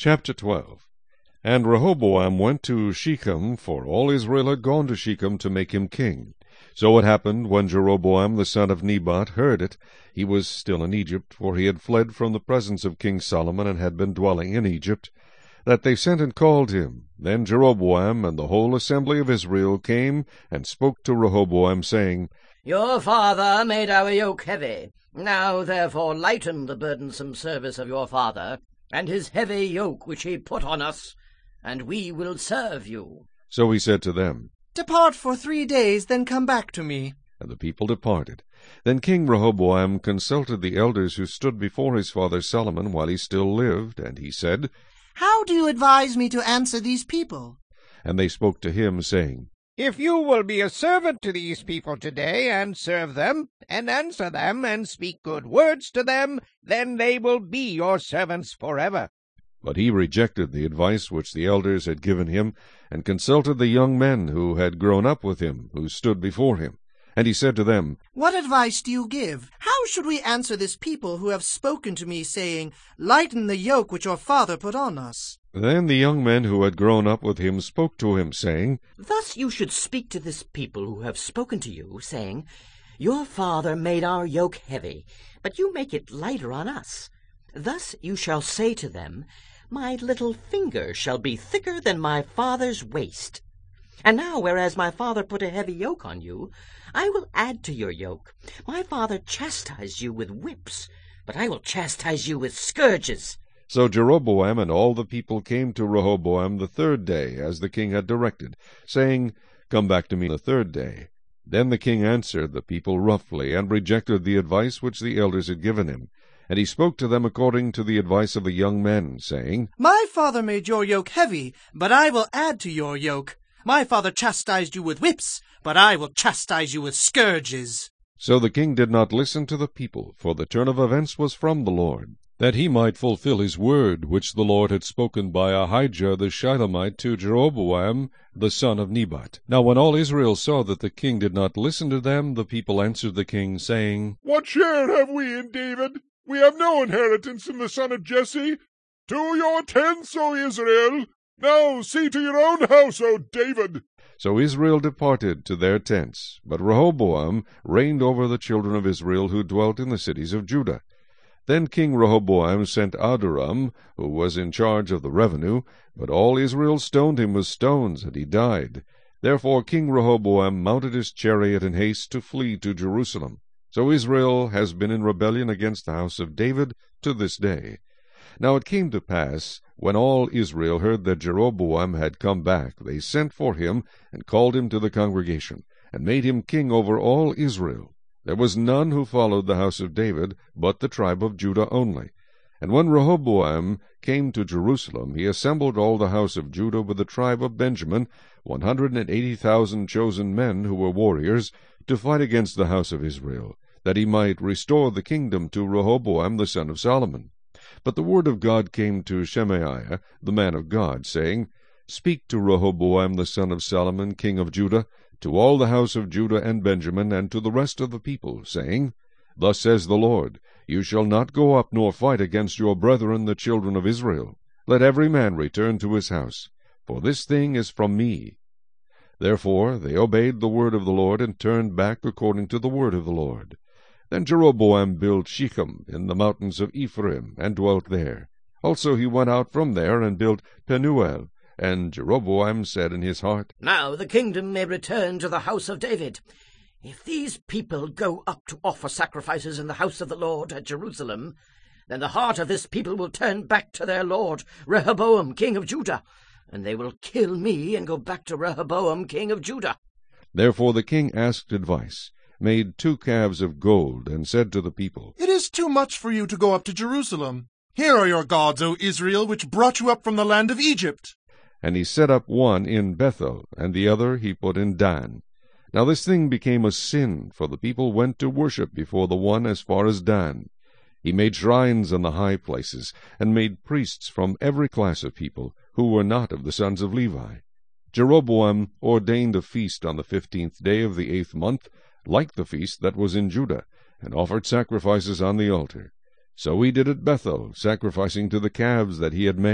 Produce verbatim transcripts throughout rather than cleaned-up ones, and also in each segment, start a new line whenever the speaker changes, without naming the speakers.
Chapter twelve. And Rehoboam went to Shechem, for all Israel had gone to Shechem to make him king. So it happened, when Jeroboam the son of Nebat heard it, he was still in Egypt, for he had fled from the presence of King Solomon, and had been dwelling in Egypt, that they sent and called him. Then Jeroboam and the whole assembly of Israel came and spoke to Rehoboam, saying,
Your father made our yoke heavy. Now therefore lighten the burdensome service of your father, and his heavy yoke which he put on us, and we will serve you.
So he said to them,
Depart for three days, then come back to me.
And the people departed. Then King Rehoboam consulted the elders who stood before his father Solomon while he still lived, and he said,
How do you advise me to answer these people?
And they spoke to him, saying,
If you will be a servant to these people today, and serve them, and answer them, and speak good words to them, then they will be your servants forever.
But he rejected the advice which the elders had given him, and consulted the young men who had grown up with him, who stood before him. And he said to them,
What advice do you give? How should we answer this people who have spoken to me, saying, Lighten the yoke which your father put on us?
Then the young men who had grown up with him spoke to him, saying,
Thus you should speak to this people who have spoken to you, saying, Your father made our yoke heavy, but you make it lighter on us. Thus you shall say to them, My little finger shall be thicker than my father's waist. And now, whereas my father put a heavy yoke on you, I will add to your yoke. My father chastised you with whips, but I will chastise you with scourges.
So Jeroboam and all the people came to Rehoboam the third day, as the king had directed, saying, Come back to me the third day. Then the king answered the people roughly, and rejected the advice which the elders had given him. And he spoke to them according to the advice of the young men, saying,
My father made your yoke heavy, but I will add to your yoke. My father chastised you with whips, but I will chastise you with scourges.
So the king did not listen to the people, for the turn of events was from the Lord, that he might fulfill his word, which the Lord had spoken by Ahijah the Shilonite to Jeroboam the son of Nebat. Now when all Israel saw that the king did not listen to them, the people answered the king, saying,
What share have we in David? We have no inheritance in the son of Jesse. To your tents, O Israel! Now see to your own house, O David!
So Israel departed to their tents, but Rehoboam reigned over the children of Israel who dwelt in the cities of Judah. Then King Rehoboam sent Adoram, who was in charge of the revenue, but all Israel stoned him with stones, and he died. Therefore King Rehoboam mounted his chariot in haste to flee to Jerusalem. So Israel has been in rebellion against the house of David to this day. Now it came to pass, when all Israel heard that Jeroboam had come back, they sent for him, and called him to the congregation, and made him king over all Israel. There was none who followed the house of David, but the tribe of Judah only. And when Rehoboam came to Jerusalem, he assembled all the house of Judah with the tribe of Benjamin, one hundred and eighty thousand chosen men who were warriors, to fight against the house of Israel, that he might restore the kingdom to Rehoboam the son of Solomon. But the word of God came to Shemaiah, the man of God, saying, Speak to Rehoboam the son of Solomon, king of Judah, to all the house of Judah and Benjamin, and to the rest of the people, saying, Thus says the Lord, You shall not go up nor fight against your brethren the children of Israel. Let every man return to his house, for this thing is from me. Therefore they obeyed the word of the Lord, and turned back according to the word of the Lord. Then Jeroboam built Shechem in the mountains of Ephraim, and dwelt there. Also he went out from there, and built Penuel. And Jeroboam said in his heart,
Now the kingdom may return to the house of David. If these people go up to offer sacrifices in the house of the Lord at Jerusalem, then the heart of this people will turn back to their lord, Rehoboam, king of Judah, and they will kill me and go back to Rehoboam, king of Judah.
Therefore the king asked advice, made two calves of gold, and said to the people,
It is too much for you to go up to Jerusalem. Here are your gods, O Israel, which brought you up from the land of Egypt.
And he set up one in Bethel, and the other he put in Dan. Now this thing became a sin, for the people went to worship before the one as far as Dan. He made shrines in the high places, and made priests from every class of people, who were not of the sons of Levi. Jeroboam ordained a feast on the fifteenth day of the eighth month, like the feast that was in Judah, and offered sacrifices on the altar. So he did at Bethel, sacrificing to the calves that he had made.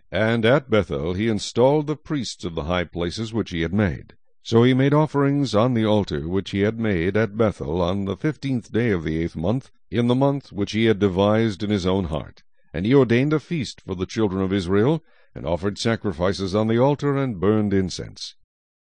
And at Bethel he installed the priests of the high places which he had made. So he made offerings on the altar which he had made at Bethel on the fifteenth day of the eighth month, in the month which he had devised in his own heart. And he ordained a feast for the children of Israel, and offered sacrifices on the altar, and burned incense.